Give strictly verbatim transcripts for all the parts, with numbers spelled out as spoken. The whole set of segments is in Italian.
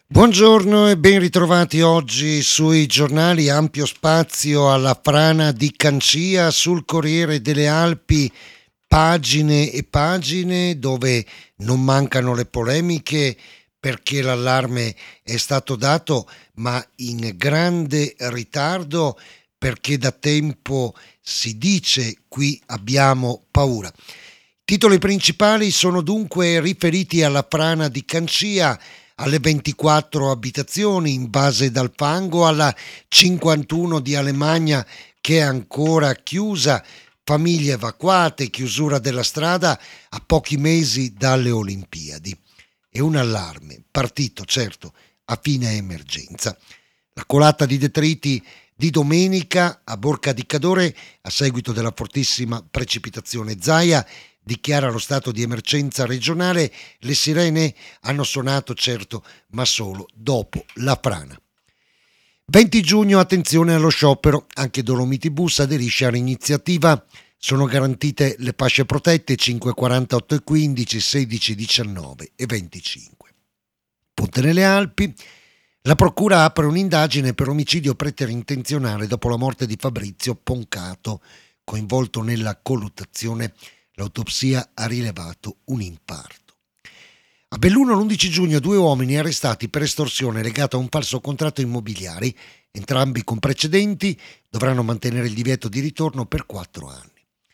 Buongiorno e ben ritrovati oggi sui giornali. Ampio spazio alla frana di Cancia sul Corriere delle Alpi, pagine e pagine dove non mancano le polemiche perché l'allarme è stato dato ma in grande ritardo, perché da tempo si dice qui abbiamo paura. Titoli principali sono dunque riferiti alla frana di Cancia, alle ventiquattro abitazioni invase dal fango, alla cinquantuno di Alemagna che è ancora chiusa, famiglie evacuate, chiusura della strada a pochi mesi dalle Olimpiadi. E un allarme partito, certo, a fine emergenza. La colata di detriti di domenica a Borca di Cadore, a seguito della fortissima precipitazione Zaia, dichiara lo stato di emergenza regionale. Le sirene hanno suonato, certo, ma solo dopo la frana. venti giugno, attenzione allo sciopero, anche Dolomiti Bus aderisce all'iniziativa. Sono garantite le fasce protette cinque, quarantotto e quindici, sedici, diciannove e venticinque. Ponte nelle Alpi. La procura apre un'indagine per omicidio preterintenzionale dopo la morte di Fabrizio Poncato, coinvolto nella colluttazione. L'autopsia ha rilevato un infarto. A Belluno l'undici giugno due uomini arrestati per estorsione legata a un falso contratto immobiliare. Entrambi con precedenti dovranno mantenere il divieto di ritorno per quattro anni.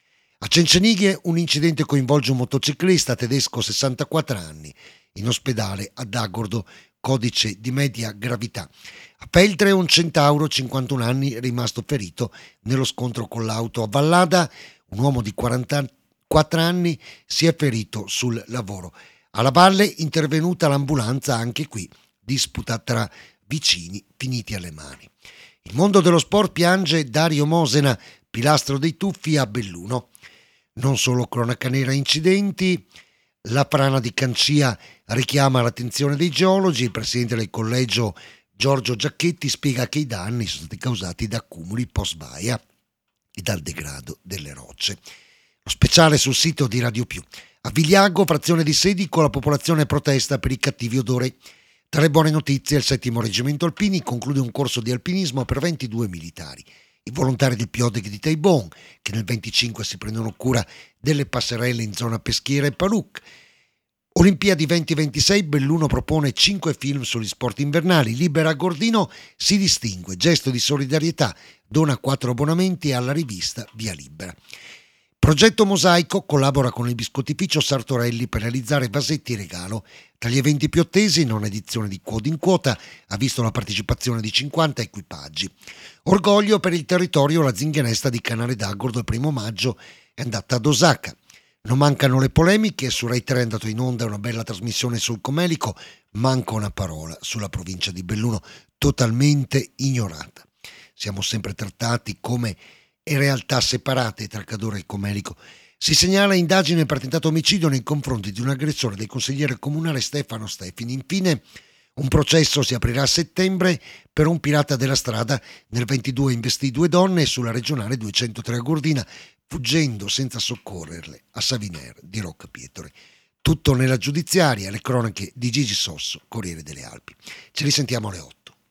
A Cencenighe un incidente coinvolge un motociclista tedesco sessantaquattro anni, in ospedale ad Agordo, codice di media gravità. A Feltre un centauro cinquantuno anni rimasto ferito nello scontro con l'auto. A Vallada un uomo di quarantaquattro anni si è ferito sul lavoro. Alla Valle intervenuta l'ambulanza, anche qui disputa tra vicini finiti alle mani. Il mondo dello sport piange Dario Mosena, pilastro dei tuffi a Belluno. Non solo cronaca nera e incidenti, la frana di Cancia richiama l'attenzione dei geologi. Il presidente del collegio Giorgio Giacchetti spiega che i danni sono stati causati da accumuli post-baia e dal degrado delle rocce. Lo speciale sul sito di Radio Più. A Vigliago, frazione di Sedico, la popolazione protesta per i cattivi odori. Tra le buone notizie, il settimo reggimento alpini conclude un corso di alpinismo per ventidue militari. I volontari del Piodec di Taibon, che nel venticinque si prendono cura delle passerelle in zona peschiera e Paluc. Olimpiadi duemilaventisei, Belluno propone cinque film sugli sport invernali. Libera Gordino si distingue, gesto di solidarietà, dona quattro abbonamenti alla rivista Via Libera. Progetto Mosaico collabora con il biscottificio Sartorelli per realizzare vasetti regalo. Tra gli eventi più attesi, non edizione di Quod in Quota, ha visto la partecipazione di cinquanta equipaggi. Orgoglio per il territorio, la zinganesta di Canale d'Agordo il primo maggio è andata ad Osaka. Non mancano le polemiche, su Rai tre è andato in onda una bella trasmissione sul Comelico, manca una parola sulla provincia di Belluno, totalmente ignorata. Siamo sempre trattati come realtà separate tra Cadore e Comelico. Si segnala indagine per tentato omicidio nei confronti di un aggressore del consigliere comunale Stefano Stefini. Infine, un processo si aprirà a settembre per un pirata della strada. Nel ventidue investì due donne sulla regionale duecentotre a Gordina, fuggendo senza soccorrerle a Saviner di Rocca Pietore. Tutto nella giudiziaria, le cronache di Gigi Sosso, Corriere delle Alpi. Ci risentiamo alle otto.